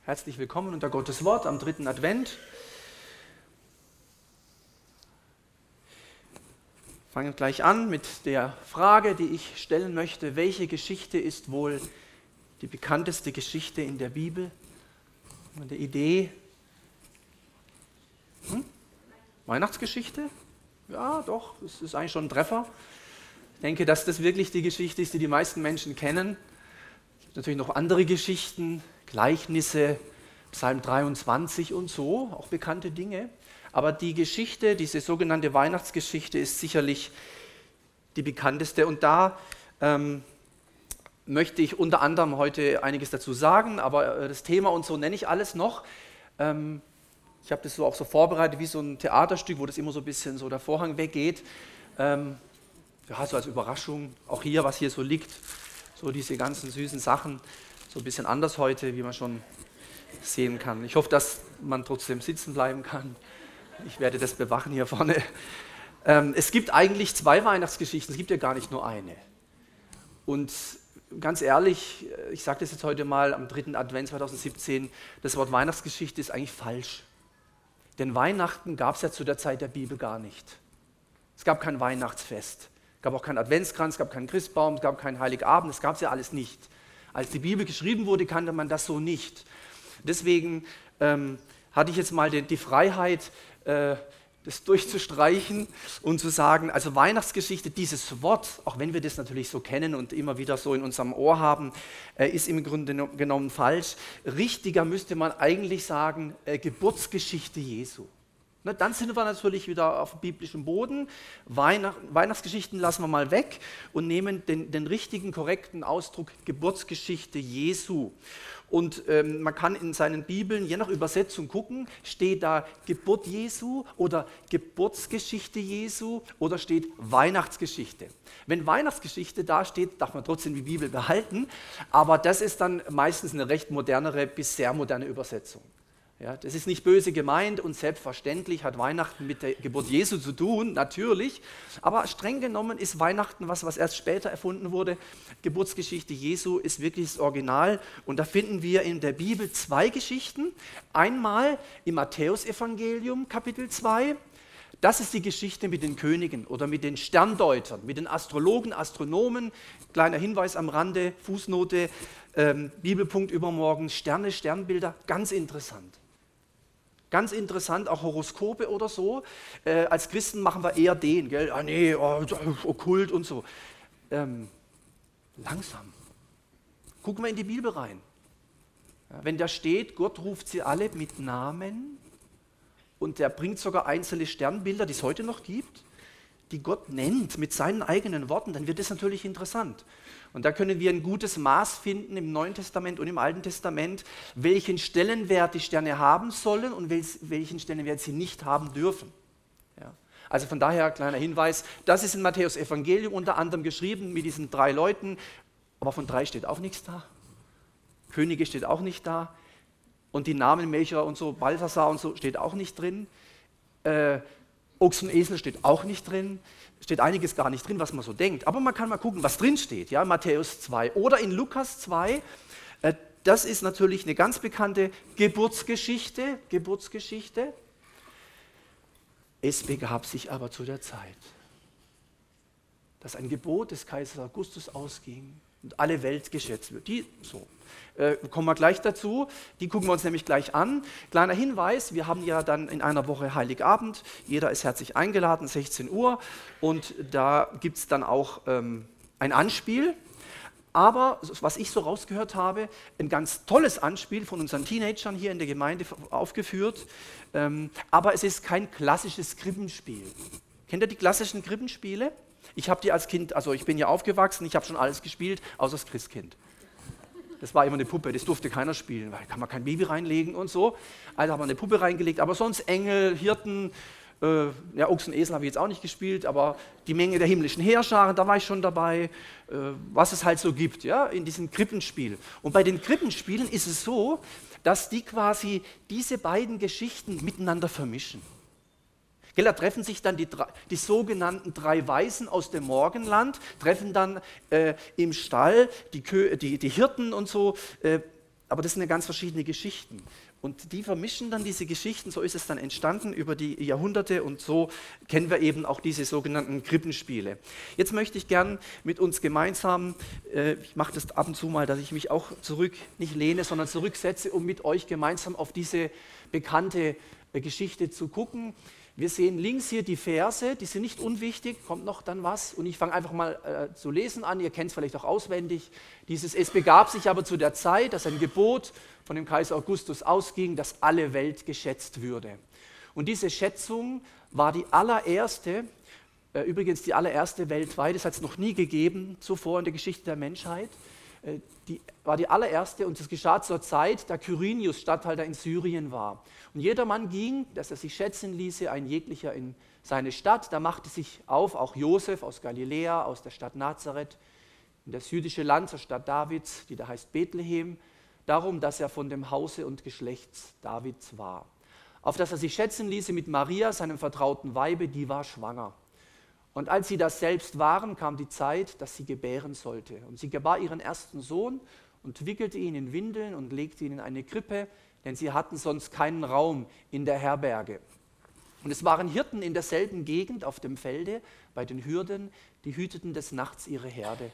Herzlich willkommen unter Gottes Wort am 3. Advent. Fangen gleich an mit der Frage, die ich stellen möchte. Welche Geschichte ist wohl die bekannteste Geschichte in der Bibel? Eine Idee? Weihnachtsgeschichte? Ja, doch, das ist eigentlich schon ein Treffer. Ich denke, dass das wirklich die Geschichte ist, die die meisten Menschen kennen. Es gibt natürlich noch andere Geschichten, Gleichnisse, Psalm 23 und so, auch bekannte Dinge. Aber die Geschichte, diese sogenannte Weihnachtsgeschichte, ist sicherlich die bekannteste. Und da möchte ich unter anderem heute einiges dazu sagen, aber das Thema und so nenne ich alles noch. Ich habe das so auch so vorbereitet wie so ein Theaterstück, wo das immer so ein bisschen so der Vorhang weggeht. Ja, so als Überraschung, auch hier, was hier so liegt, so diese ganzen süßen Sachen, so ein bisschen anders heute, wie man schon sehen kann. Ich hoffe, dass man trotzdem sitzen bleiben kann. Ich werde das bewachen hier vorne. Es gibt eigentlich 2 Weihnachtsgeschichten, es gibt ja gar nicht nur eine. Und ganz ehrlich, ich sage das jetzt heute mal am 3. Advent 2017, das Wort Weihnachtsgeschichte ist eigentlich falsch. Denn Weihnachten gab es ja zu der Zeit der Bibel gar nicht. Es gab kein Weihnachtsfest, es gab auch keinen Adventskranz, es gab keinen Christbaum, es gab keinen Heiligabend, es gab es ja alles nicht. Als die Bibel geschrieben wurde, kannte man das so nicht. Deswegen hatte ich jetzt mal die Freiheit, das durchzustreichen und zu sagen, also Weihnachtsgeschichte, dieses Wort, auch wenn wir das natürlich so kennen und immer wieder so in unserem Ohr haben, ist im Grunde genommen falsch. Richtiger müsste man eigentlich sagen, Geburtsgeschichte Jesu. Ne, dann sind wir natürlich wieder auf biblischem Boden. Weihnachtsgeschichten lassen wir mal weg und nehmen den richtigen, korrekten Ausdruck Geburtsgeschichte Jesu. Und man kann in seinen Bibeln, je nach Übersetzung gucken, steht da Geburt Jesu oder Geburtsgeschichte Jesu oder steht Weihnachtsgeschichte. Wenn Weihnachtsgeschichte da steht, darf man trotzdem die Bibel behalten, aber das ist dann meistens eine recht modernere bis sehr moderne Übersetzung. Ja, das ist nicht böse gemeint und selbstverständlich hat Weihnachten mit der Geburt Jesu zu tun, natürlich, aber streng genommen ist Weihnachten was erst später erfunden wurde. Geburtsgeschichte Jesu ist wirklich das Original und da finden wir in der Bibel 2 Geschichten. Einmal im Matthäusevangelium, Kapitel 2, das ist die Geschichte mit den Königen oder mit den Sterndeutern, mit den Astrologen, Astronomen. Kleiner Hinweis am Rande, Fußnote, Bibelpunkt übermorgen, Sterne, Sternbilder, ganz interessant. Ganz interessant, auch Horoskope oder so. Als Christen machen wir eher den, gell? Ah nee, okkult und so. Langsam. Gucken wir in die Bibel rein. Ja, wenn da steht, Gott ruft sie alle mit Namen und der bringt sogar einzelne Sternbilder, die es heute noch gibt, die Gott nennt mit seinen eigenen Worten, dann wird das natürlich interessant. Und da können wir ein gutes Maß finden im Neuen Testament und im Alten Testament, welchen Stellenwert die Sterne haben sollen und welchen Stellenwert sie nicht haben dürfen. Ja. Also von daher, kleiner Hinweis, das ist in Matthäus Evangelium unter anderem geschrieben mit diesen 3 Leuten, aber von 3 steht auch nichts da. Könige steht auch nicht da. Und die Namen Melchior und so, Balthasar und so, steht auch nicht drin. Ochs und Esel steht auch nicht drin. Steht einiges gar nicht drin, was man so denkt. Aber man kann mal gucken, was drin steht. Ja, Matthäus 2 oder in Lukas 2. Das ist natürlich eine ganz bekannte Geburtsgeschichte. Es begab sich aber zu der Zeit, dass ein Gebot des Kaisers Augustus ausging und alle Welt geschätzt wird. Kommen wir gleich dazu, die gucken wir uns nämlich gleich an. Kleiner Hinweis, wir haben ja dann in einer Woche Heiligabend, jeder ist herzlich eingeladen, 16 Uhr und da gibt es dann auch ein Anspiel, aber was ich so rausgehört habe, ein ganz tolles Anspiel von unseren Teenagern hier in der Gemeinde aufgeführt, aber es ist kein klassisches Krippenspiel. Kennt ihr die klassischen Krippenspiele? Ich habe die als Kind, also ich bin ja aufgewachsen, ich habe schon alles gespielt, außer das Christkind. Das war immer eine Puppe, das durfte keiner spielen, weil da kann man kein Baby reinlegen und so. Also haben wir eine Puppe reingelegt, aber sonst Engel, Hirten, Ochs und Esel habe ich jetzt auch nicht gespielt, aber die Menge der himmlischen Heerscharen, da war ich schon dabei, was es halt so gibt, ja, in diesem Krippenspiel. Und bei den Krippenspielen ist es so, dass die quasi diese beiden Geschichten miteinander vermischen. Da treffen sich dann die sogenannten 3 Weisen aus dem Morgenland, treffen dann im Stall die Hirten und so, Aber das sind ja ganz verschiedene Geschichten. Und die vermischen dann diese Geschichten, so ist es dann entstanden über die Jahrhunderte und so kennen wir eben auch diese sogenannten Krippenspiele. Jetzt möchte ich gern mit uns gemeinsam, ich mache das ab und zu mal, dass ich mich auch nicht lehne, sondern zurücksetze, um mit euch gemeinsam auf diese bekannte Geschichte zu gucken. Wir sehen links hier die Verse, die sind nicht unwichtig, kommt noch dann was. Und ich fange einfach mal zu lesen an, ihr kennt es vielleicht auch auswendig. Es begab sich aber zu der Zeit, dass ein Gebot von dem Kaiser Augustus ausging, dass alle Welt geschätzt würde. Und diese Schätzung war die allererste, übrigens die allererste weltweit, das hat es noch nie gegeben zuvor in der Geschichte der Menschheit. War die allererste und das geschah zur Zeit, da Quirinius Statthalter in Syrien war. Und jeder Mann ging, dass er sich schätzen ließe, ein jeglicher in seine Stadt. Da machte sich auf, auch Josef aus Galiläa, aus der Stadt Nazareth, in das jüdische Land, zur Stadt Davids, die da heißt Bethlehem, darum, dass er von dem Hause und Geschlechts Davids war. Auf dass er sich schätzen ließe mit Maria, seinem vertrauten Weibe, die war schwanger. Und als sie das selbst waren, kam die Zeit, dass sie gebären sollte. Und sie gebar ihren ersten Sohn und wickelte ihn in Windeln und legte ihn in eine Krippe, denn sie hatten sonst keinen Raum in der Herberge. Und es waren Hirten in derselben Gegend auf dem Felde bei den Hürden, die hüteten des Nachts ihre Herde.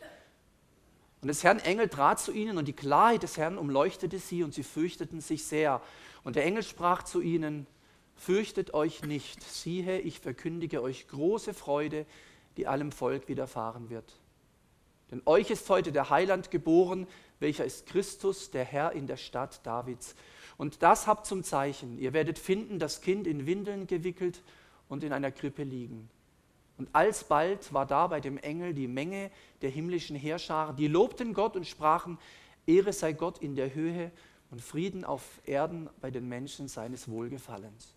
Und des Herrn Engel trat zu ihnen und die Klarheit des Herrn umleuchtete sie und sie fürchteten sich sehr. Und der Engel sprach zu ihnen: Fürchtet euch nicht, siehe, ich verkündige euch große Freude, die allem Volk widerfahren wird. Denn euch ist heute der Heiland geboren, welcher ist Christus, der Herr in der Stadt Davids. Und das habt zum Zeichen, ihr werdet finden, das Kind in Windeln gewickelt und in einer Krippe liegen. Und alsbald war da bei dem Engel die Menge der himmlischen Heerscharen, die lobten Gott und sprachen: Ehre sei Gott in der Höhe und Frieden auf Erden bei den Menschen seines Wohlgefallens.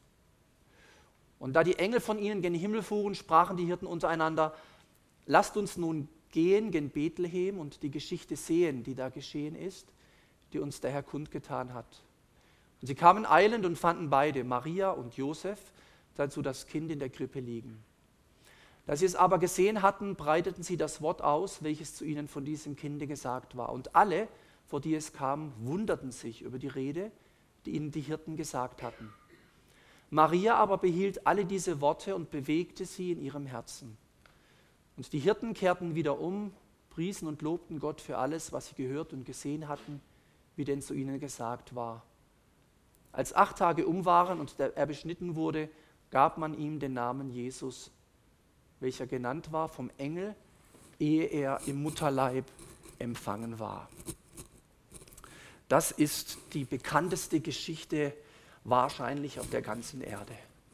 Und da die Engel von ihnen gen Himmel fuhren, sprachen die Hirten untereinander: Lasst uns nun gehen gen Bethlehem und die Geschichte sehen, die da geschehen ist, die uns der Herr kundgetan hat. Und sie kamen eilend und fanden beide, Maria und Josef, dazu das Kind in der Krippe liegen. Da sie es aber gesehen hatten, breiteten sie das Wort aus, welches zu ihnen von diesem Kinde gesagt war. Und alle, vor die es kam, wunderten sich über die Rede, die ihnen die Hirten gesagt hatten. Maria aber behielt alle diese Worte und bewegte sie in ihrem Herzen. Und die Hirten kehrten wieder um, priesen und lobten Gott für alles, was sie gehört und gesehen hatten, wie denn zu ihnen gesagt war. Als 8 Tage um waren und er beschnitten wurde, gab man ihm den Namen Jesus, welcher genannt war vom Engel, ehe er im Mutterleib empfangen war. Das ist die bekannteste Geschichte wahrscheinlich auf der ganzen Erde.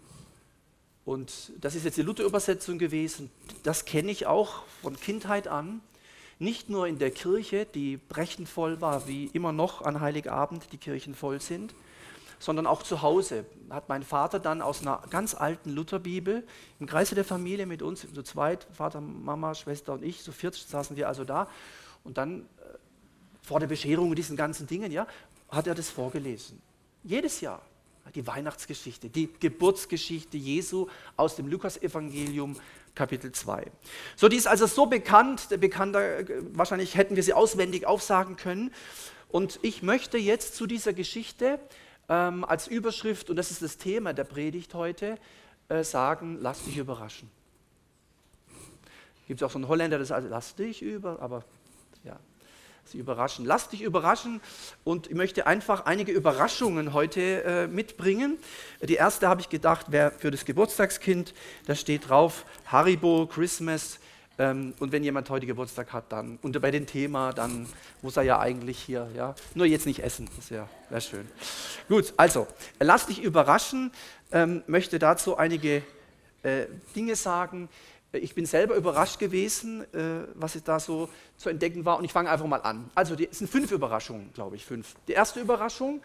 Und das ist jetzt die Luther-Übersetzung gewesen. Das kenne ich auch von Kindheit an. Nicht nur in der Kirche, die brechend voll war, wie immer noch an Heiligabend die Kirchen voll sind, sondern auch zu Hause. Hat mein Vater dann aus einer ganz alten Lutherbibel im Kreise der Familie mit uns, zu zweit, Vater, Mama, Schwester und ich, so 40 saßen wir also da. Und dann vor der Bescherung und diesen ganzen Dingen, ja, hat er das vorgelesen. Jedes Jahr. Die Weihnachtsgeschichte, die Geburtsgeschichte Jesu aus dem Lukasevangelium, Kapitel 2. So, die ist also so bekannter, wahrscheinlich hätten wir sie auswendig aufsagen können. Und ich möchte jetzt zu dieser Geschichte als Überschrift, und das ist das Thema der Predigt heute, sagen: Lass dich überraschen. Gibt es auch so einen Holländer, der sagt: Lass dich aber ja. Sie überraschen. Lass dich überraschen, und ich möchte einfach einige Überraschungen heute mitbringen. Die erste habe ich gedacht, wäre für das Geburtstagskind. Da steht drauf Haribo, Christmas. Und wenn jemand heute Geburtstag hat, dann, und bei dem Thema, dann muss er ja eigentlich hier, ja, nur jetzt nicht essen, das wäre schön. Gut, also, lass dich überraschen, möchte dazu einige Dinge sagen. Ich bin selber überrascht gewesen, was da so zu entdecken war, und ich fange einfach mal an. Also, es sind 5 Überraschungen, glaube ich, 5. Die erste Überraschung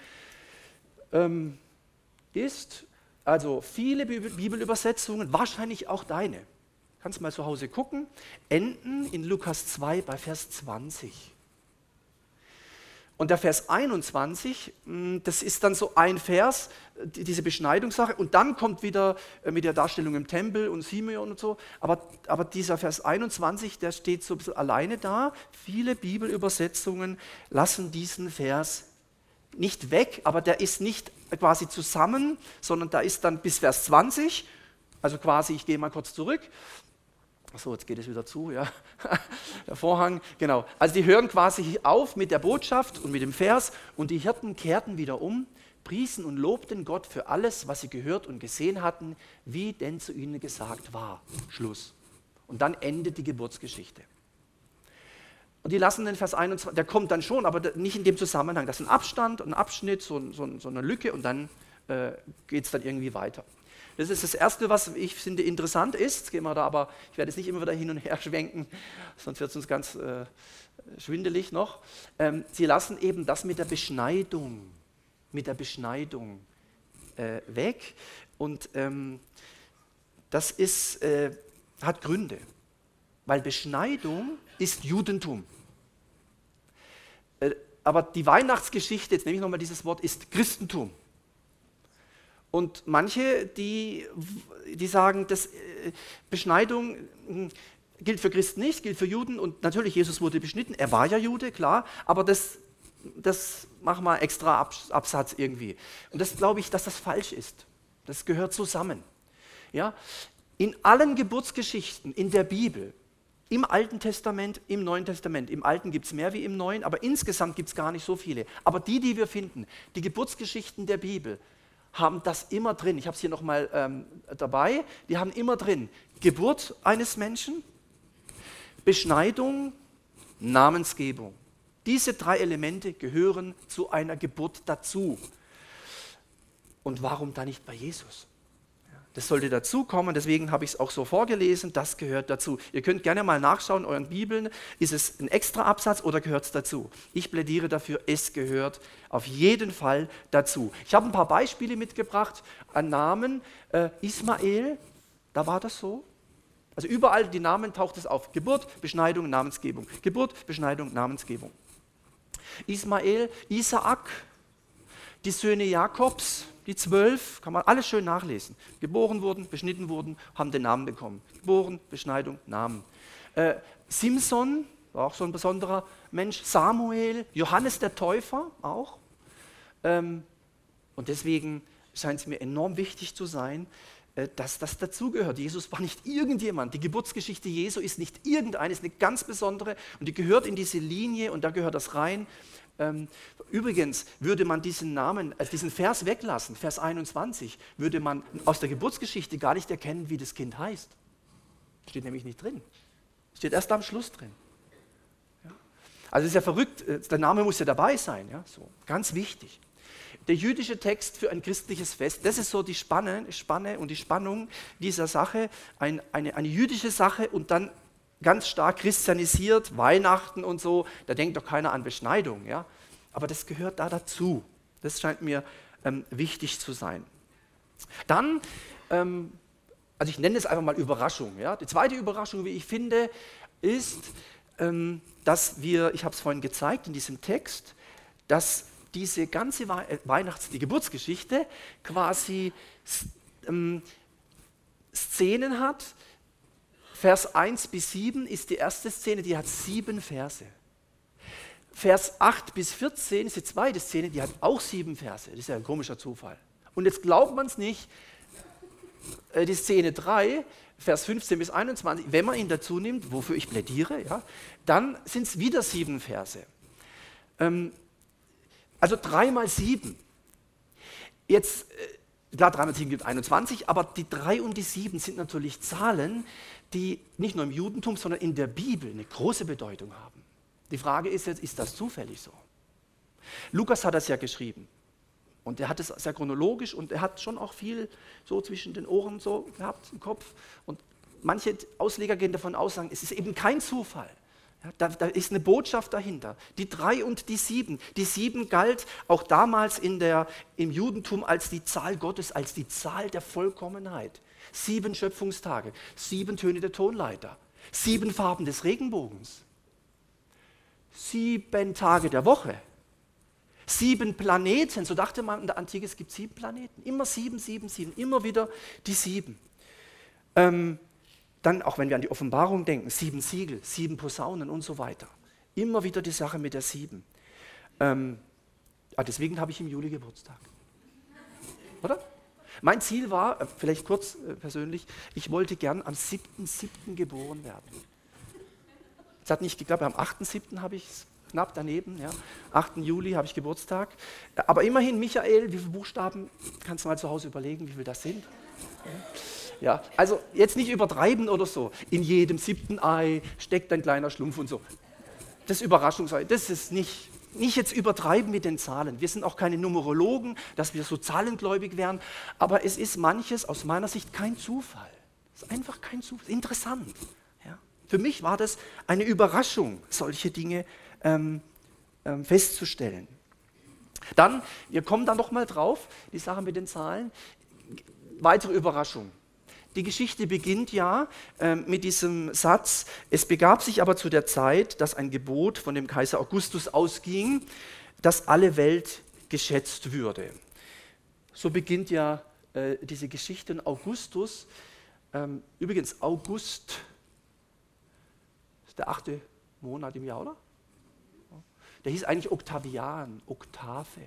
ist, also viele Bibelübersetzungen, wahrscheinlich auch deine, kannst mal zu Hause gucken, enden in Lukas 2 bei Vers 20. Und der Vers 21, das ist dann so ein Vers, diese Beschneidungssache, und dann kommt wieder mit der Darstellung im Tempel und Simeon und so, aber dieser Vers 21, der steht so ein bisschen alleine da. Viele Bibelübersetzungen lassen diesen Vers nicht weg, aber der ist nicht quasi zusammen, sondern da ist dann bis Vers 20, also quasi, ich gehe mal kurz zurück. Achso, jetzt geht es wieder zu, ja. Der Vorhang, genau. Also die hören quasi auf mit der Botschaft und mit dem Vers und die Hirten kehrten wieder um, priesen und lobten Gott für alles, was sie gehört und gesehen hatten, wie denn zu ihnen gesagt war. Schluss. Und dann endet die Geburtsgeschichte. Und die lassen den Vers 21, der kommt dann schon, aber nicht in dem Zusammenhang. Das ist ein Abstand, ein Abschnitt, so eine Lücke und dann geht es dann irgendwie weiter. Das ist das Erste, was ich finde interessant ist. Jetzt gehen wir da, aber ich werde es nicht immer wieder hin und her schwenken, sonst wird es uns ganz schwindelig noch. Sie lassen eben das mit der Beschneidung weg und das ist, hat Gründe, weil Beschneidung ist Judentum. Aber die Weihnachtsgeschichte, jetzt nehme ich nochmal dieses Wort, ist Christentum. Und manche, die sagen, dass Beschneidung gilt für Christen nicht, gilt für Juden und natürlich, Jesus wurde beschnitten, er war ja Jude, klar, aber das machen wir extra Absatz irgendwie. Und das glaube ich, dass das falsch ist. Das gehört zusammen. Ja? In allen Geburtsgeschichten in der Bibel, im Alten Testament, im Neuen Testament, im Alten gibt es mehr wie im Neuen, aber insgesamt gibt es gar nicht so viele. Aber die wir finden, die Geburtsgeschichten der Bibel, haben das immer drin. Ich habe es hier nochmal dabei. Die haben immer drin Geburt eines Menschen, Beschneidung, Namensgebung. Diese 3 Elemente gehören zu einer Geburt dazu. Und warum dann nicht bei Jesus? Das sollte dazukommen, deswegen habe ich es auch so vorgelesen, das gehört dazu. Ihr könnt gerne mal nachschauen, in euren Bibeln, ist es ein extra Absatz oder gehört es dazu? Ich plädiere dafür, es gehört auf jeden Fall dazu. Ich habe ein paar Beispiele mitgebracht an Namen. Ismael, da war das so. Also überall die Namen taucht es auf. Geburt, Beschneidung, Namensgebung. Geburt, Beschneidung, Namensgebung. Ismael, Isaak, die Söhne Jakobs, die 12, kann man alles schön nachlesen. Geboren wurden, beschnitten wurden, haben den Namen bekommen. Geboren, Beschneidung, Namen. Simson, war auch so ein besonderer Mensch. Samuel, Johannes der Täufer auch. Und deswegen scheint es mir enorm wichtig zu sein, dass das dazugehört. Jesus war nicht irgendjemand. Die Geburtsgeschichte Jesu ist nicht irgendeine, ist eine ganz besondere und die gehört in diese Linie und da gehört das rein. Übrigens würde man diesen Namen, also diesen Vers weglassen, Vers 21, würde man aus der Geburtsgeschichte gar nicht erkennen, wie das Kind heißt. Steht nämlich nicht drin. Steht erst am Schluss drin. Ja? Also es ist ja verrückt, der Name muss ja dabei sein. Ja? So, ganz wichtig. Der jüdische Text für ein christliches Fest, das ist so die Spanne und die Spannung dieser Sache, eine jüdische Sache und dann ganz stark christianisiert, Weihnachten und so, da denkt doch keiner an Beschneidung. Ja? Aber das gehört da dazu. Das scheint mir wichtig zu sein. Dann, also ich nenne es einfach mal Überraschung. Ja? Die zweite Überraschung, wie ich finde, ist, dass wir, ich habe es vorhin gezeigt in diesem Text, dass diese ganze die Geburtsgeschichte quasi Szenen hat. Vers 1 bis 7 ist die erste Szene, die hat 7 Verse. Vers 8 bis 14 ist die zweite Szene, die hat auch 7 Verse. Das ist ja ein komischer Zufall. Und jetzt glaubt man es nicht, die Szene 3, Vers 15 bis 21, wenn man ihn dazu nimmt, wofür ich plädiere, ja, dann sind es wieder 7 Verse. Also 3 mal 7. Jetzt, klar, 3 mal 7 gibt 21, aber die 3 und die 7 sind natürlich Zahlen, die nicht nur im Judentum, sondern in der Bibel eine große Bedeutung haben. Die Frage ist jetzt, ist das zufällig so? Lukas hat das ja geschrieben und er hat es sehr chronologisch und er hat schon auch viel so zwischen den Ohren so gehabt im Kopf und manche Ausleger gehen davon aus, sagen, es ist eben kein Zufall. Ja, da ist eine Botschaft dahinter. Die 3 und die 7. Die 7 galt auch damals im Judentum als die Zahl Gottes, als die Zahl der Vollkommenheit. 7 Schöpfungstage, 7 Töne der Tonleiter, 7 Farben des Regenbogens, 7 Tage der Woche, 7 Planeten. So dachte man in der Antike, es gibt 7 Planeten. Immer 7, 7, 7, immer wieder die 7. Dann, auch wenn wir an die Offenbarung denken, 7 Siegel, 7 Posaunen und so weiter. Immer wieder die Sache mit der 7. Deswegen habe ich im Juli Geburtstag. Oder? Mein Ziel war, vielleicht kurz persönlich, ich wollte gern am 7.7. geboren werden. Es hat nicht geklappt, am 8.7. habe ich es knapp daneben, ja. 8. Juli habe ich Geburtstag. Aber immerhin, Michael, wie viele Buchstaben, kannst du mal zu Hause überlegen, wie viele das sind? Ja, also jetzt nicht übertreiben oder so. In jedem 7. Ei steckt ein kleiner Schlumpf und so. Das Überraschungsei, das ist nicht jetzt übertreiben mit den Zahlen. Wir sind auch keine Numerologen, dass wir so zahlengläubig wären. Aber es ist manches aus meiner Sicht kein Zufall. Es ist einfach kein Zufall. Interessant. Ja. Für mich war das eine Überraschung, solche Dinge festzustellen. Dann, wir kommen da noch mal drauf, die Sache mit den Zahlen. Weitere Überraschung. Die Geschichte beginnt ja mit diesem Satz, es begab sich aber zu der Zeit, dass ein Gebot von dem Kaiser Augustus ausging, dass alle Welt geschätzt würde. So beginnt ja diese Geschichte. Und Augustus, übrigens August, ist der 8. Monat im Jahr, oder? Der hieß eigentlich Octavian, Oktave.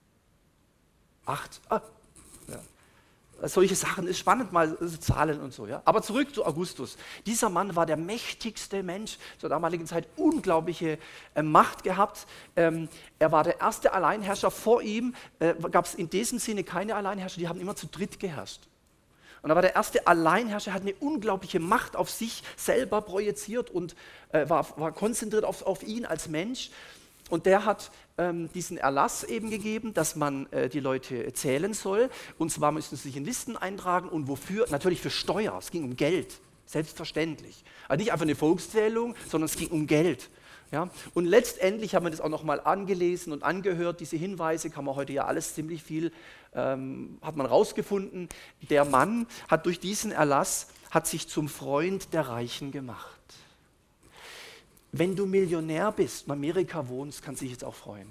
8, ja. Solche Sachen ist spannend, mal Zahlen und so. Ja? Aber zurück zu Augustus. Dieser Mann war der mächtigste Mensch zur damaligen Zeit, unglaubliche Macht gehabt. Er war der erste Alleinherrscher. Vor ihm gab es in diesem Sinne keine Alleinherrscher, die haben immer zu dritt geherrscht. Und er war der erste Alleinherrscher, hat eine unglaubliche Macht auf sich selber projiziert und war konzentriert auf ihn als Mensch. Und der hat diesen Erlass eben gegeben, dass man die Leute zählen soll. Und zwar müssen sie sich in Listen eintragen. Und wofür? Natürlich für Steuer. Es ging um Geld, selbstverständlich. Also nicht einfach eine Volkszählung, sondern es ging um Geld. Ja? Und letztendlich haben wir das auch nochmal angelesen und angehört. Diese Hinweise kann man heute ja alles ziemlich viel, hat man rausgefunden. Der Mann hat durch diesen Erlass, hat sich zum Freund der Reichen gemacht. Wenn du Millionär bist, in Amerika wohnst, kannst du dich jetzt auch freuen.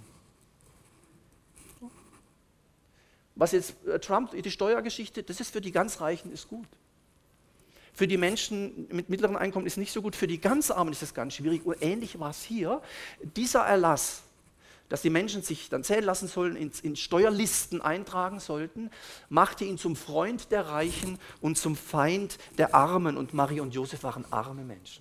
Was jetzt Trump, die Steuergeschichte, das ist für die ganz Reichen ist gut. Für die Menschen mit mittleren Einkommen ist nicht so gut, für die ganz Armen ist das ganz schwierig. Und ähnlich war es hier. Dieser Erlass, dass die Menschen sich dann zählen lassen sollen, in Steuerlisten eintragen sollten, machte ihn zum Freund der Reichen und zum Feind der Armen. Und Maria und Josef waren arme Menschen.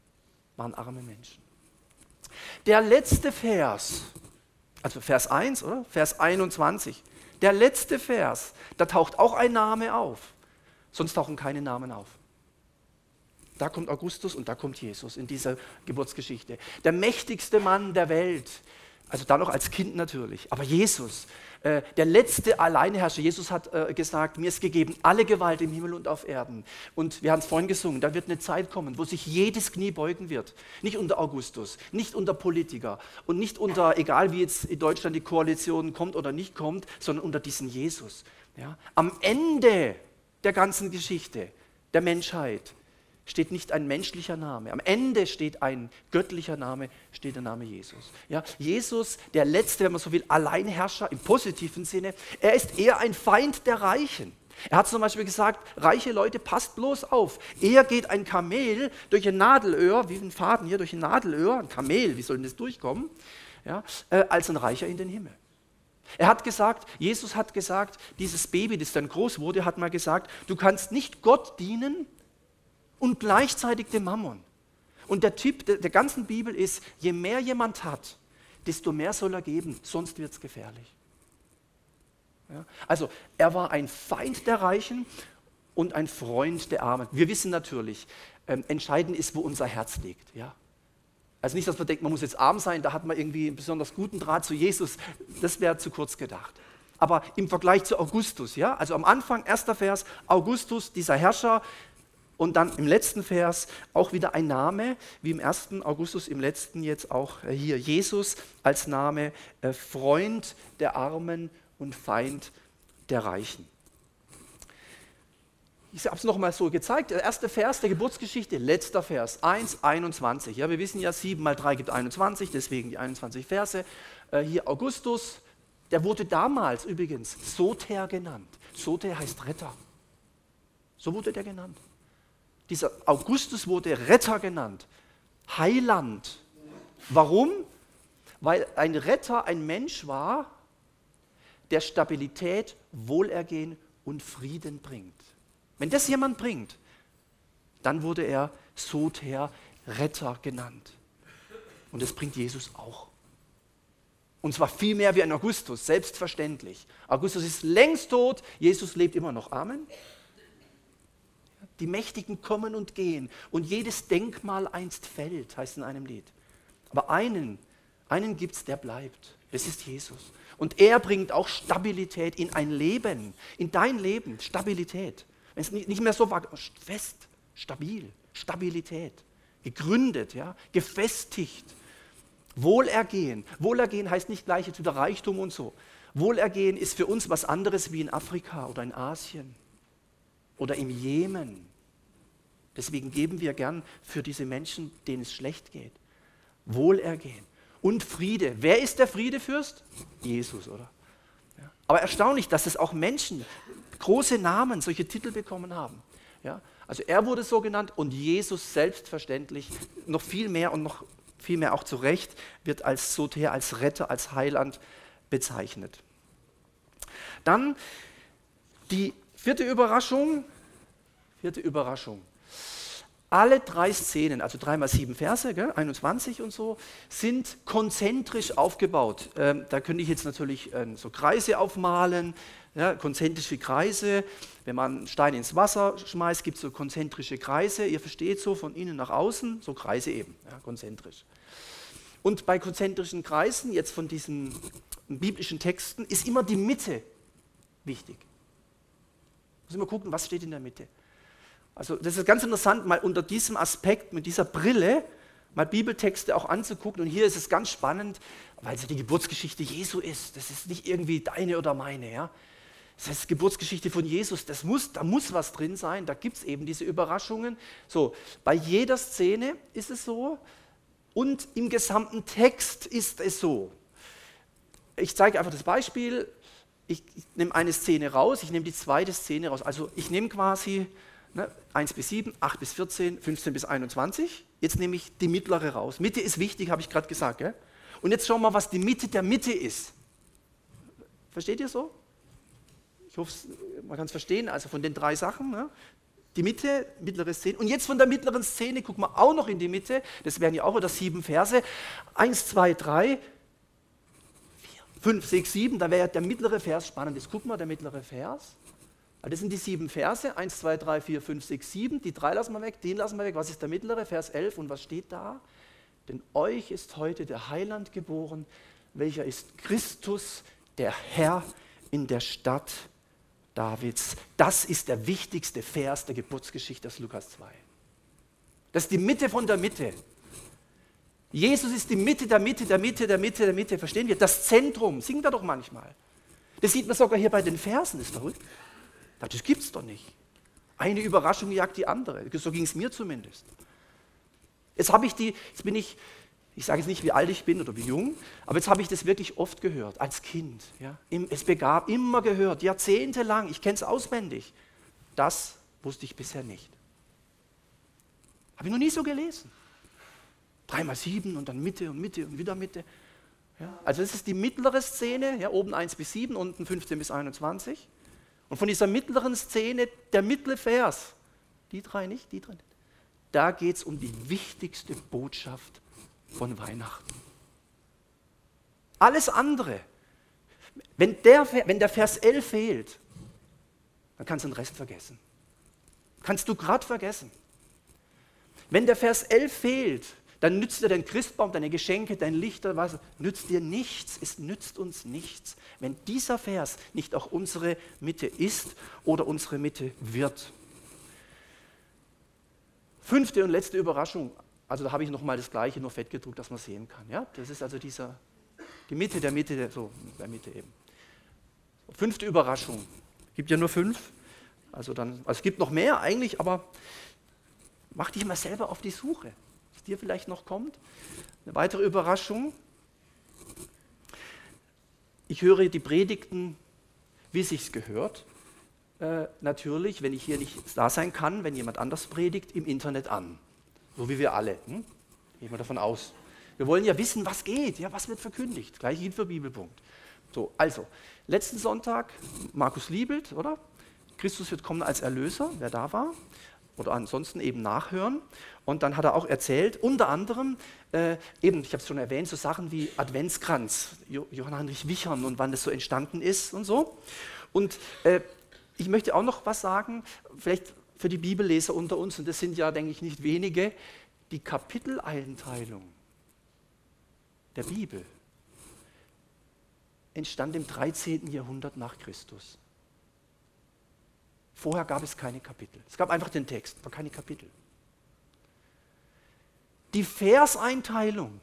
Der letzte Vers, also Vers 1, oder? Vers 21, der letzte Vers, da taucht auch ein Name auf, sonst tauchen keine Namen auf. Da kommt Augustus und da kommt Jesus in dieser Geburtsgeschichte. Der mächtigste Mann der Welt, also dann noch als Kind natürlich, aber Jesus, der letzte Alleinherrscher. Jesus hat gesagt, mir ist gegeben alle Gewalt im Himmel und auf Erden. Und wir haben es vorhin gesungen, da wird eine Zeit kommen, wo sich jedes Knie beugen wird. Nicht unter Augustus, nicht unter Politiker und nicht unter, egal wie jetzt in Deutschland die Koalition kommt oder nicht kommt, sondern unter diesen Jesus. Ja? Am Ende der ganzen Geschichte der Menschheit steht nicht ein menschlicher Name. Am Ende steht ein göttlicher Name, steht der Name Jesus. Ja, Jesus, der letzte, wenn man so will, Alleinherrscher im positiven Sinne, er ist eher ein Feind der Reichen. Er hat zum Beispiel gesagt, reiche Leute, passt bloß auf. Eher geht ein Kamel durch ein Nadelöhr, wie ein Faden hier durch ein Nadelöhr, ein Kamel, wie soll denn das durchkommen, ja, als ein Reicher in den Himmel. Er hat gesagt, Jesus hat gesagt, dieses Baby, das dann groß wurde, hat mal gesagt, du kannst nicht Gott dienen und gleichzeitig dem Mammon. Und der Tipp der ganzen Bibel ist, je mehr jemand hat, desto mehr soll er geben, sonst wird es gefährlich. Ja? Also er war ein Feind der Reichen und ein Freund der Armen. Wir wissen natürlich, entscheidend ist, wo unser Herz liegt. Ja? Also nicht, dass man denkt, man muss jetzt arm sein, da hat man irgendwie einen besonders guten Draht zu Jesus, das wäre zu kurz gedacht. Aber im Vergleich zu Augustus, ja? Also am Anfang, erster Vers, Augustus, dieser Herrscher, und dann im letzten Vers auch wieder ein Name, wie im ersten Augustus, im letzten jetzt auch hier Jesus als Name, Freund der Armen und Feind der Reichen. Ich habe es nochmal so gezeigt, der erste Vers der Geburtsgeschichte, letzter Vers, 1,21. Ja, wir wissen ja, 7 mal 3 gibt 21, deswegen die 21 Verse. Hier Augustus, der wurde damals übrigens Soter genannt. Soter heißt Retter. So wurde der genannt. Dieser Augustus wurde Retter genannt, Heiland. Warum? Weil ein Retter ein Mensch war, der Stabilität, Wohlergehen und Frieden bringt. Wenn das jemand bringt, dann wurde er Soter, Retter genannt. Und das bringt Jesus auch. Und zwar viel mehr wie ein Augustus, selbstverständlich. Augustus ist längst tot, Jesus lebt immer noch. Amen. Die Mächtigen kommen und gehen und jedes Denkmal einst fällt, heißt in einem Lied. Aber einen gibt es, der bleibt. Das ist Jesus. Und er bringt auch Stabilität in ein Leben, in dein Leben, Stabilität. Wenn es nicht mehr so war, fest, stabil, Stabilität, gegründet, ja, gefestigt. Wohlergehen. Wohlergehen heißt nicht gleich jetzt wieder Reichtum und so. Wohlergehen ist für uns was anderes wie in Afrika oder in Asien oder im Jemen. Deswegen geben wir gern für diese Menschen, denen es schlecht geht. Wohlergehen und Friede. Wer ist der Friedefürst? Jesus, oder? Ja. Aber erstaunlich, dass es auch Menschen, große Namen, solche Titel bekommen haben. Ja. Also er wurde so genannt und Jesus selbstverständlich noch viel mehr und noch viel mehr auch zu Recht wird als Soter, als Retter, als Heiland bezeichnet. Dann die vierte Überraschung. Alle 3 Szenen, also 3 mal 7 Verse, 21 und so, sind konzentrisch aufgebaut. Da könnte ich jetzt natürlich so Kreise aufmalen, ja, konzentrische Kreise. Wenn man einen Stein ins Wasser schmeißt, gibt es so konzentrische Kreise. Ihr versteht so von innen nach außen, so Kreise eben, ja, konzentrisch. Und bei konzentrischen Kreisen, jetzt von diesen biblischen Texten, ist immer die Mitte wichtig. Muss immer gucken, was steht in der Mitte. Also das ist ganz interessant, mal unter diesem Aspekt, mit dieser Brille, mal Bibeltexte auch anzugucken. Und hier ist es ganz spannend, weil es ja die Geburtsgeschichte Jesu ist. Das ist nicht irgendwie deine oder meine. Ja? Das heißt, Geburtsgeschichte von Jesus, da muss was drin sein, da gibt es eben diese Überraschungen. So, bei jeder Szene ist es so und im gesamten Text ist es so. Ich zeige einfach das Beispiel, ich nehme eine Szene raus, ich nehme die zweite Szene raus. Also ich nehme quasi 1 bis 7, 8 bis 14, 15 bis 21. Jetzt nehme ich die mittlere raus. Mitte ist wichtig, habe ich gerade gesagt. Gell? Und jetzt schauen wir mal, was die Mitte der Mitte ist. Versteht ihr so? Ich hoffe, man kann es verstehen. Also von den 3 Sachen. Ne? Die Mitte, mittlere Szene. Und jetzt von der mittleren Szene gucken wir auch noch in die Mitte. Das wären ja auch wieder 7 Verse. 1, 2, 3, 4, 5, 6, 7. Da wäre ja der mittlere Vers spannend. Jetzt gucken wir, der mittlere Vers. Das sind die 7 Verse, 1, 2, 3, 4, 5, 6, 7, die 3 lassen wir weg, den lassen wir weg. Was ist der mittlere? Vers 11 und was steht da? Denn euch ist heute der Heiland geboren, welcher ist Christus, der Herr in der Stadt Davids. Das ist der wichtigste Vers der Geburtsgeschichte aus Lukas 2. Das ist die Mitte von der Mitte. Jesus ist die Mitte der Mitte, der Mitte, der Mitte, der Mitte, verstehen wir? Das Zentrum, singt er doch manchmal. Das sieht man sogar hier bei den Versen, ist verrückt. Das gibt es doch nicht. Eine Überraschung jagt die andere. So ging es mir zumindest. Jetzt bin ich sage jetzt nicht, wie alt ich bin oder wie jung, aber jetzt habe ich das wirklich oft gehört, als Kind. Ja. Es begab, immer gehört, jahrzehntelang, ich kenne es auswendig. Das wusste ich bisher nicht. Habe ich noch nie so gelesen. 3 mal 7 und dann Mitte und Mitte und wieder Mitte. Ja. Also das ist die mittlere Szene, ja, oben 1 bis 7, unten 15 bis 21. Und von dieser mittleren Szene, der mittlere Vers, die 3 nicht, die 3 nicht, da geht es um die wichtigste Botschaft von Weihnachten. Alles andere, wenn der Vers 11 fehlt, dann kannst du den Rest vergessen. Kannst du gerade vergessen. Wenn der Vers 11 fehlt, dann nützt dir dein Christbaum, deine Geschenke, dein Licht, was, nützt dir nichts. Es nützt uns nichts, wenn dieser Vers nicht auch unsere Mitte ist oder unsere Mitte wird. 5. und letzte Überraschung, also da habe ich nochmal das Gleiche, nur fett gedruckt, dass man sehen kann. Ja? Das ist also die Mitte der Mitte, so der Mitte eben. 5. Überraschung, gibt ja nur 5, also es gibt noch mehr eigentlich, aber mach dich mal selber auf die Suche. Dir vielleicht noch kommt. Eine weitere Überraschung. Ich höre die Predigten, wie es sich gehört. Natürlich, wenn ich hier nicht da sein kann, wenn jemand anders predigt, im Internet an. So wie wir alle. Gehen wir davon aus. Wir wollen ja wissen, was geht, ja, was wird verkündigt. Gleich gilt für Bibelpunkt. So, also, letzten Sonntag, Markus Liebelt, oder? Christus wird kommen als Erlöser, wer da war. Oder ansonsten eben nachhören. Und dann hat er auch erzählt, unter anderem, eben, ich habe es schon erwähnt, so Sachen wie Adventskranz, Johann Heinrich Wichern und wann das so entstanden ist und so. Und ich möchte auch noch was sagen, vielleicht für die Bibelleser unter uns, und das sind ja, denke ich, nicht wenige, die Kapiteleinteilung der Bibel entstand im 13. Jahrhundert nach Christus. Vorher gab es keine Kapitel. Es gab einfach den Text, aber keine Kapitel. Die Verseinteilung,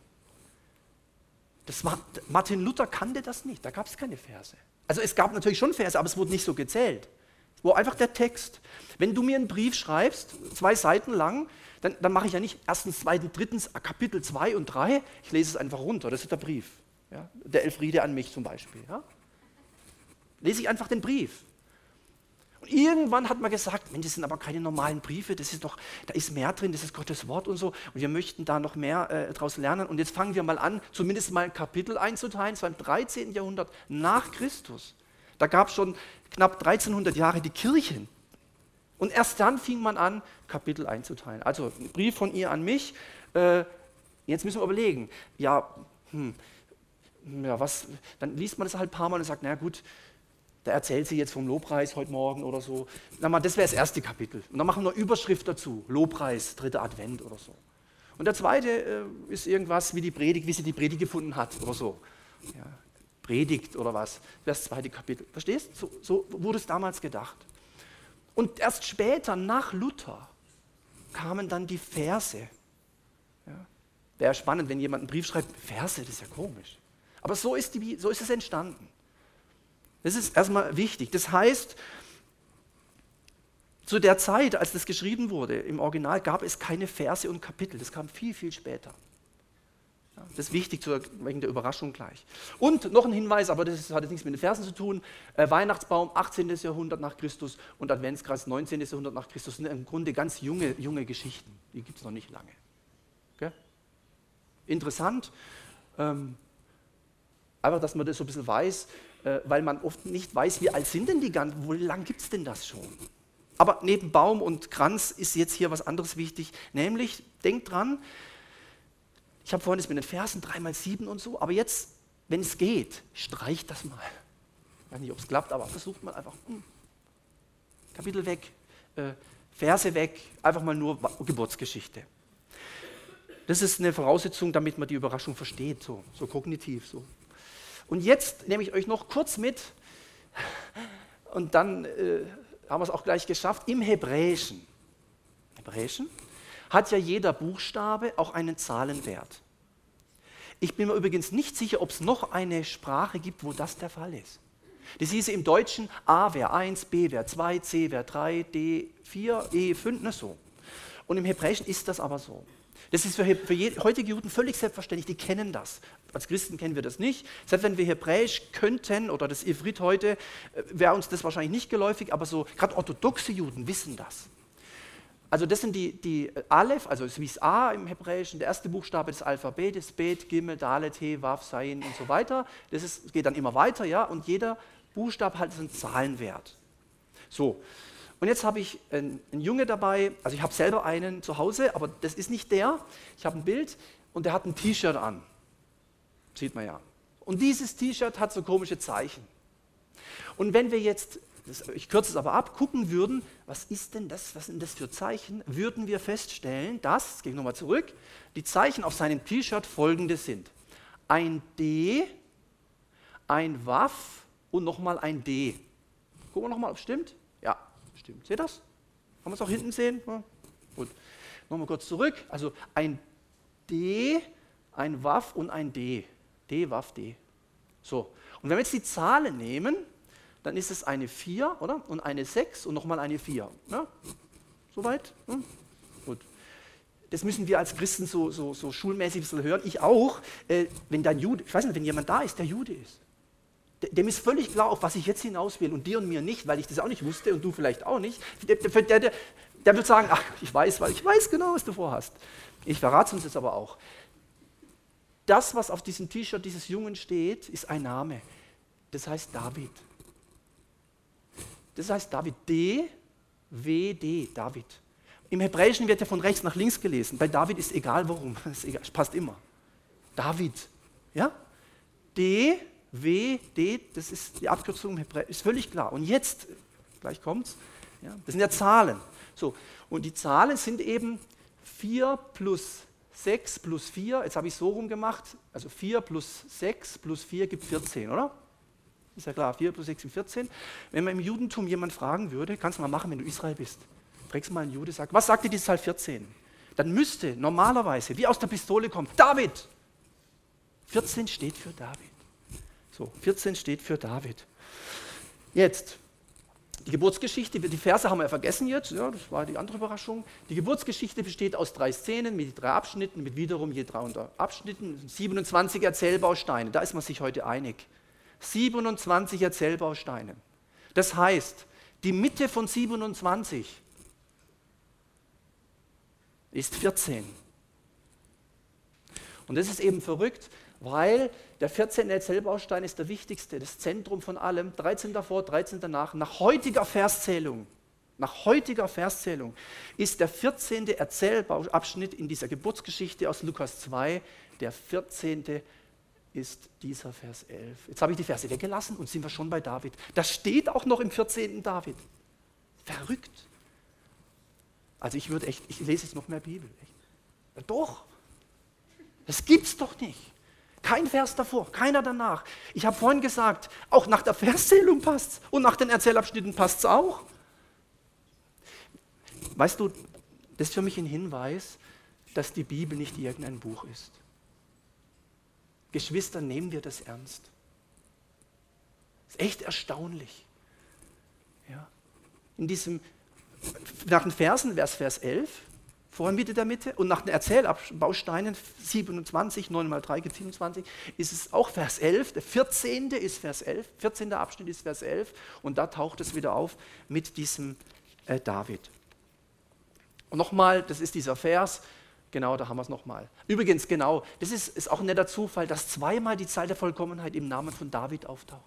Martin Luther kannte das nicht, da gab es keine Verse. Also es gab natürlich schon Verse, aber es wurde nicht so gezählt. Es war einfach der Text. Wenn du mir einen Brief schreibst, 2 Seiten lang, dann mache ich ja nicht erstens, zweitens, drittens, Kapitel 2 und 3, ich lese es einfach runter, das ist der Brief. Ja? Der Elfriede an mich zum Beispiel. Ja? Lese ich einfach den Brief. Und irgendwann hat man gesagt, Mensch, das sind aber keine normalen Briefe, da ist mehr drin, das ist Gottes Wort und so. Und wir möchten da noch mehr daraus lernen. Und jetzt fangen wir mal an, zumindest mal ein Kapitel einzuteilen. Es war im 13. Jahrhundert nach Christus. Da gab es schon knapp 1300 Jahre die Kirchen. Und erst dann fing man an, Kapitel einzuteilen. Also ein Brief von ihr an mich. Jetzt müssen wir überlegen, was? Dann liest man das halt ein paar Mal und sagt, na gut, da erzählt sie jetzt vom Lobpreis heute Morgen oder so. Das wäre das erste Kapitel. Und dann machen wir eine Überschrift dazu, Lobpreis, 3. Advent oder so. Und der zweite ist irgendwas wie sie die Predigt gefunden hat oder so. Ja, Predigt oder was, das ist das zweite Kapitel. Verstehst du? So wurde es damals gedacht. Und erst später, nach Luther, kamen dann die Verse. Ja. Wäre spannend, wenn jemand einen Brief schreibt, Verse, das ist ja komisch. Aber so ist es entstanden. Das ist erstmal wichtig. Das heißt, zu der Zeit, als das geschrieben wurde, im Original gab es keine Verse und Kapitel. Das kam viel, viel später. Ja, das ist wichtig wegen der Überraschung gleich. Und noch ein Hinweis, aber das hat jetzt nichts mit den Versen zu tun. Weihnachtsbaum, 18. Jahrhundert nach Christus und Adventskreis, 19. Jahrhundert nach Christus. Das sind im Grunde ganz junge Geschichten. Die gibt es noch nicht lange. Okay? Interessant. Einfach, dass man das so ein bisschen weiß, weil man oft nicht weiß, wie alt sind denn die ganzen, wie lange gibt es denn das schon? Aber neben Baum und Kranz ist jetzt hier was anderes wichtig, nämlich, denkt dran, ich habe vorhin das mit den Versen 3x7 und so, aber jetzt, wenn es geht, streicht das mal. Ich weiß nicht, ob es klappt, aber versucht mal einfach, Kapitel weg, Verse weg, einfach mal nur Geburtsgeschichte. Das ist eine Voraussetzung, damit man die Überraschung versteht, so kognitiv, so. Und jetzt nehme ich euch noch kurz mit und dann haben wir es auch gleich geschafft. Im Hebräischen hat ja jeder Buchstabe auch einen Zahlenwert. Ich bin mir übrigens nicht sicher, ob es noch eine Sprache gibt, wo das der Fall ist. Das hieße im Deutschen, A wäre 1, B wäre 2, C wäre 3, D 4, E 5, ne so. Und im Hebräischen ist das aber so. Das ist für heutige Juden völlig selbstverständlich, die kennen das. Als Christen kennen wir das nicht. Selbst wenn wir Hebräisch könnten oder das Ivrit heute, wäre uns das wahrscheinlich nicht geläufig, aber so gerade orthodoxe Juden wissen das. Also das sind die Aleph, also wie das A im Hebräischen, der erste Buchstabe des Alphabets, Bet, Gimel, Dalet, He, Waf, Zayin und so weiter. Das geht dann immer weiter, ja, und jeder Buchstabe hat einen Zahlenwert. So. Und jetzt habe ich einen Junge dabei, also ich habe selber einen zu Hause, aber das ist nicht der. Ich habe ein Bild und der hat ein T-Shirt an. Sieht man ja. Und dieses T-Shirt hat so komische Zeichen. Und wenn wir jetzt, ich kürze es aber ab, gucken würden, was sind das für Zeichen, würden wir feststellen, dass, jetzt gehe ich nochmal zurück, die Zeichen auf seinem T-Shirt folgende sind. Ein D, ein Waf und nochmal ein D. Gucken wir nochmal, ob es stimmt. Ja. Stimmt. Seht ihr das? Kann man es auch hinten sehen? Ja. Gut. Nochmal kurz zurück. Also ein D, ein Waf und ein D. D, Waf, D. So. Und wenn wir jetzt die Zahlen nehmen, dann ist es eine 4, oder? Und eine 6 und nochmal eine 4. Ja? Soweit? Ja? Gut. Das müssen wir als Christen so schulmäßig ein bisschen hören. Ich auch. Wenn dein Jude, ich weiß nicht, wenn jemand da ist, der Jude ist. Dem ist völlig klar, auf was ich jetzt hinaus will und dir und mir nicht, weil ich das auch nicht wusste und du vielleicht auch nicht. Der wird sagen, ach, ich weiß genau, was du vorhast. Ich verrate es uns jetzt aber auch. Das, was auf diesem T-Shirt dieses Jungen steht, ist ein Name. Das heißt David. Das heißt David. D-W-D, David. Im Hebräischen wird ja von rechts nach links gelesen. Bei David ist egal warum. Ist egal, passt immer. David. Ja? D-W-D, das ist die Abkürzung im Hebräischen. Ist völlig klar. Und jetzt, gleich kommt's, ja, das sind ja Zahlen. So, und die Zahlen sind eben 4 plus 6 plus 4, jetzt habe ich es so rum gemacht, also 4 plus 6 plus 4 gibt 14, oder? Ist ja klar, 4 plus 6 gibt 14. Wenn man im Judentum jemand fragen würde, kannst du mal machen, wenn du Israel bist, fragst mal einen Jude, sag, was sagt dir die Zahl 14? Dann müsste normalerweise, wie aus der Pistole kommt, David. 14 steht für David. So, 14 steht für David. Jetzt, die Geburtsgeschichte, die Verse haben wir ja vergessen jetzt, ja, das war die andere Überraschung. Die Geburtsgeschichte besteht aus 3 Szenen mit 3 Abschnitten, mit wiederum je 300 Abschnitten, 27 Erzählbausteine, da ist man sich heute einig. 27 Erzählbausteine. Das heißt, die Mitte von 27 ist 14. Und das ist eben verrückt, weil der 14. Erzählbaustein ist der wichtigste, das Zentrum von allem, 13 davor, 13 danach. Nach heutiger Verszählung ist der 14. Erzählabschnitt in dieser Geburtsgeschichte aus Lukas 2, der 14. ist dieser Vers 11. Jetzt habe ich die Verse weggelassen und sind wir schon bei David. Das steht auch noch im 14. David. Verrückt. Also ich lese jetzt noch mehr Bibel. Echt. Ja, doch. Das gibt's doch nicht. Kein Vers davor, keiner danach. Ich habe vorhin gesagt, auch nach der Verszählung passt es und nach den Erzählabschnitten passt es auch. Weißt du, das ist für mich ein Hinweis, dass die Bibel nicht irgendein Buch ist. Geschwister, nehmen wir das ernst. Das ist echt erstaunlich. Ja. Nach den Versen wäre es Vers 11, vorhin Mitte der Mitte, und nach den Erzählbausteinen 27, 9 mal 3 gibt 27, ist es auch Vers 11, der 14. ist Vers 11, 14. Abschnitt ist Vers 11, und da taucht es wieder auf mit diesem David. Und nochmal, das ist dieser Vers, genau, da haben wir es nochmal. Übrigens, genau, das ist auch ein netter Zufall, dass zweimal die Zahl der Vollkommenheit im Namen von David auftaucht.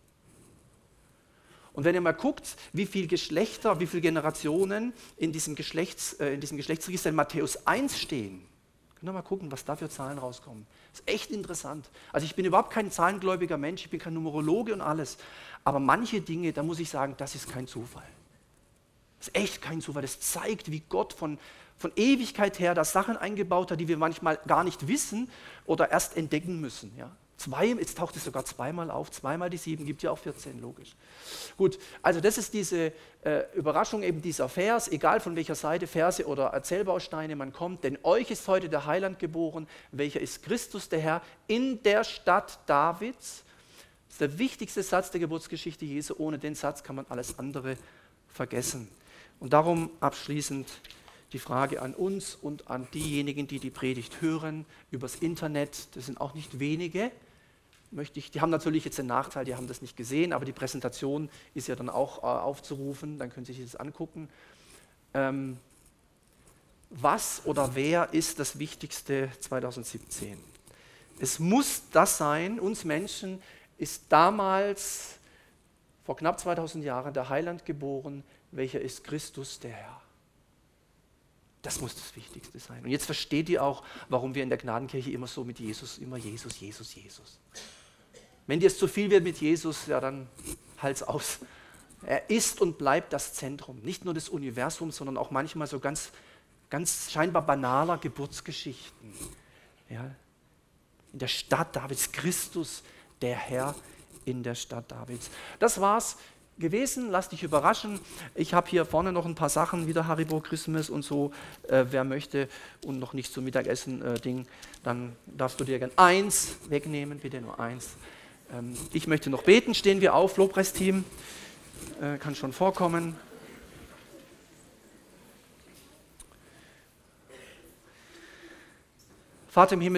Und wenn ihr mal guckt, wie viele Geschlechter, wie viele Generationen in diesem Geschlechtsregister in Matthäus 1 stehen, könnt ihr mal gucken, was da für Zahlen rauskommen. Das ist echt interessant. Also ich bin überhaupt kein zahlengläubiger Mensch, ich bin kein Numerologe und alles, aber manche Dinge, da muss ich sagen, das ist kein Zufall. Das ist echt kein Zufall. Das zeigt, wie Gott von Ewigkeit her da Sachen eingebaut hat, die wir manchmal gar nicht wissen oder erst entdecken müssen. Ja? Jetzt taucht es sogar zweimal auf, zweimal die 7, gibt ja auch 14, logisch. Gut, also das ist diese Überraschung, eben dieser Vers, egal von welcher Seite, Verse oder Erzählbausteine man kommt, denn euch ist heute der Heiland geboren, welcher ist Christus der Herr, in der Stadt Davids. Das ist der wichtigste Satz der Geburtsgeschichte Jesu, ohne den Satz kann man alles andere vergessen. Und darum abschließend die Frage an uns und an diejenigen, die die Predigt hören, übers Internet, das sind auch nicht wenige, die haben natürlich jetzt den Nachteil, die haben das nicht gesehen, aber die Präsentation ist ja dann auch aufzurufen, dann können Sie sich das angucken. Was oder wer ist das Wichtigste 2017? Es muss das sein, uns Menschen ist damals, vor knapp 2000 Jahren, der Heiland geboren, welcher ist Christus der Herr. Das muss das Wichtigste sein. Und jetzt versteht ihr auch, warum wir in der Gnadenkirche immer so mit Jesus, immer Jesus, Jesus, Jesus. Wenn dir es zu viel wird mit Jesus, ja dann halt's aus. Er ist und bleibt das Zentrum, nicht nur des Universums, sondern auch manchmal so ganz, ganz scheinbar banaler Geburtsgeschichten. Ja. In der Stadt Davids, Christus, der Herr in der Stadt Davids. Das war's gewesen, lass dich überraschen. Ich habe hier vorne noch ein paar Sachen, wieder Haribo Christmas und so, wer möchte und noch nicht zum Mittagessen Ding, dann darfst du dir gerne 1 wegnehmen, bitte nur 1. Ich möchte noch beten, stehen wir auf, Lobpreisteam, kann schon vorkommen. Vater im Himmel,